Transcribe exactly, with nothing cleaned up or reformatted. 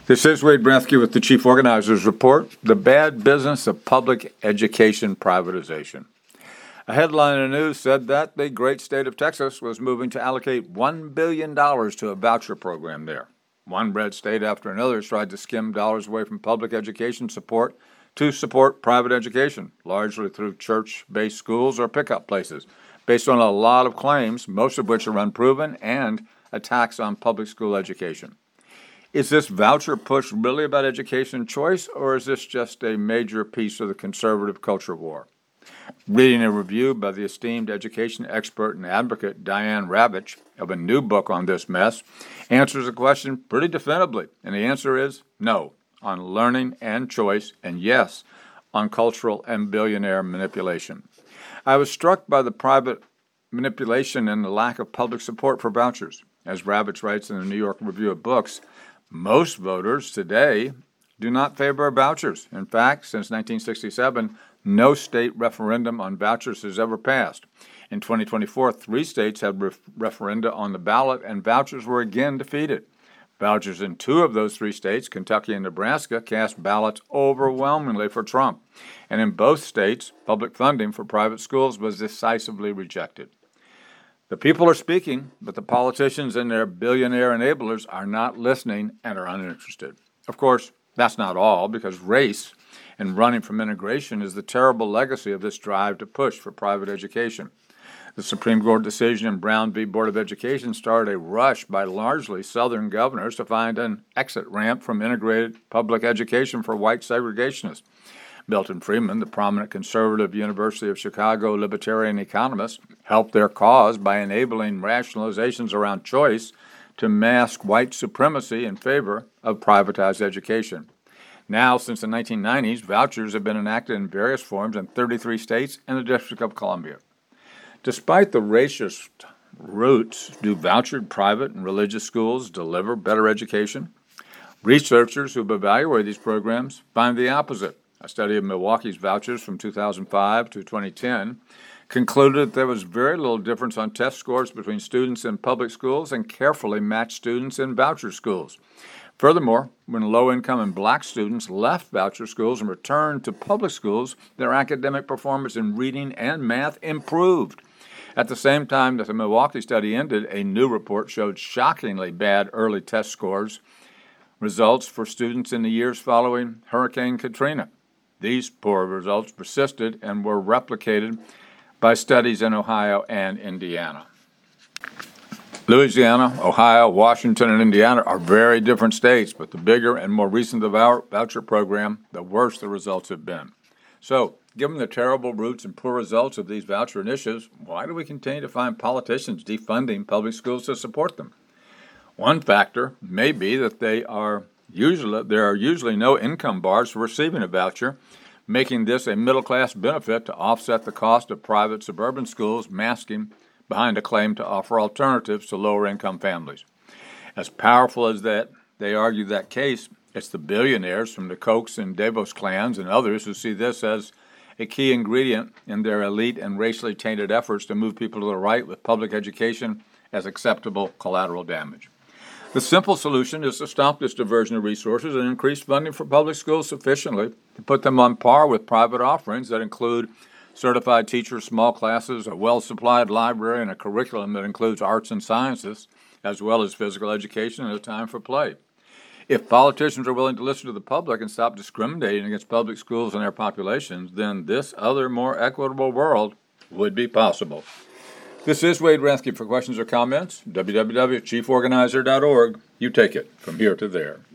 This is Wade Brethke with the Chief Organizer's Report, The Bad Business of Public Education Privatization. A headline in the news said that the great state of Texas was moving to allocate one billion dollars to a voucher program there. One red state after another has tried to skim dollars away from public education support to support private education, largely through church-based schools or pickup places, based on a lot of claims, most of which are unproven, and attacks on public school education. Is this voucher push really about education choice, or is this just a major piece of the conservative culture war? Reading a review by the esteemed education expert and advocate Diane Ravitch of a new book on this mess answers the question pretty definitively, and the answer is no on learning and choice, and yes on cultural and billionaire manipulation. I was struck by the private manipulation and the lack of public support for vouchers. As Ravitch writes in the New York Review of Books, most voters today do not favor vouchers. In fact, since nineteen sixty-seven, no state referendum on vouchers has ever passed. In twenty twenty-four, three states had ref- referenda on the ballot, and vouchers were again defeated. Vouchers in two of those three states, Kentucky and Nebraska, cast ballots overwhelmingly for Trump. And in both states, public funding for private schools was decisively rejected. The people are speaking, but the politicians and their billionaire enablers are not listening and are uninterested. Of course, that's not all, because race and running from integration is the terrible legacy of this drive to push for private education. The Supreme Court decision in Brown v. Board of Education started a rush by largely Southern governors to find an exit ramp from integrated public education for white segregationists. Milton Friedman, the prominent conservative University of Chicago libertarian economist, helped their cause by enabling rationalizations around choice to mask white supremacy in favor of privatized education. Now, since the nineteen nineties, vouchers have been enacted in various forms in thirty-three states and the District of Columbia. Despite the racist roots, do vouchered private and religious schools deliver better education? Researchers who have evaluated these programs find the opposite. A study of Milwaukee's vouchers from two thousand five to twenty ten concluded that there was very little difference on test scores between students in public schools and carefully matched students in voucher schools. Furthermore, when low-income and black students left voucher schools and returned to public schools, their academic performance in reading and math improved. At the same time that the Milwaukee study ended, a new report showed shockingly bad early test scores results for students in the years following Hurricane Katrina. These poor results persisted and were replicated by studies in Ohio and Indiana. Louisiana, Ohio, Washington, and Indiana are very different states, but the bigger and more recent the voucher program, the worse the results have been. So, given the terrible roots and poor results of these voucher initiatives, why do we continue to find politicians defunding public schools to support them? One factor may be that they are usually there are usually no income bars for receiving a voucher, making this a middle-class benefit to offset the cost of private suburban schools, masking behind a claim to offer alternatives to lower-income families. As powerful as that they argue that case, it's the billionaires from the Kochs and Davos clans and others who see this as a key ingredient in their elite and racially tainted efforts to move people to the right with public education as acceptable collateral damage. The simple solution is to stop this diversion of resources and increase funding for public schools sufficiently to put them on par with private offerings that include certified teachers, small classes, a well-supplied library, and a curriculum that includes arts and sciences, as well as physical education and a time for play. If politicians are willing to listen to the public and stop discriminating against public schools and their populations, then this other, more equitable world would be possible. This is Wade Brethke. For questions or comments, w w w dot chief organizer dot org. You take it from here to there.